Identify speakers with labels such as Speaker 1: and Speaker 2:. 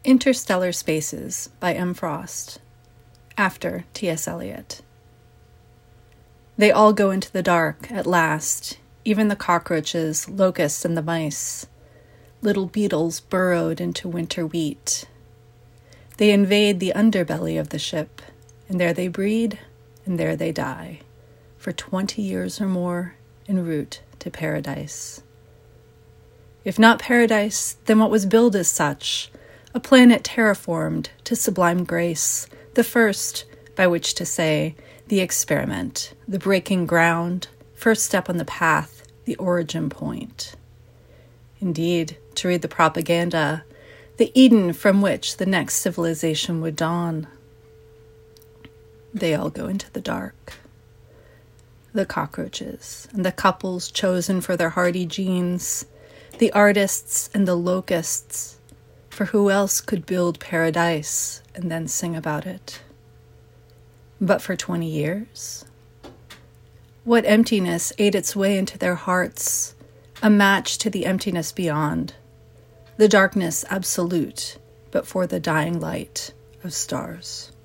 Speaker 1: Interstellar Spaces by M. Frost, after T.S. Eliot. They all go into the dark at last, even the cockroaches, locusts, and the mice. Little beetles burrowed into winter wheat. They invade the underbelly of the ship, and there they breed, and there they die, for 20 years or more, en route to paradise. If not paradise, then what was billed as such? A planet terraformed to sublime grace, the first, by which to say, the experiment, the breaking ground, first step on the path, the origin point. Indeed, to read the propaganda, the Eden from which the next civilization would dawn. They all go into the dark. The cockroaches and the couples chosen for their hardy genes, the artists and the locusts, for who else could build paradise and then sing about it? But for 20 years? What emptiness ate its way into their hearts, a match to the emptiness beyond, the darkness absolute, but for the dying light of stars.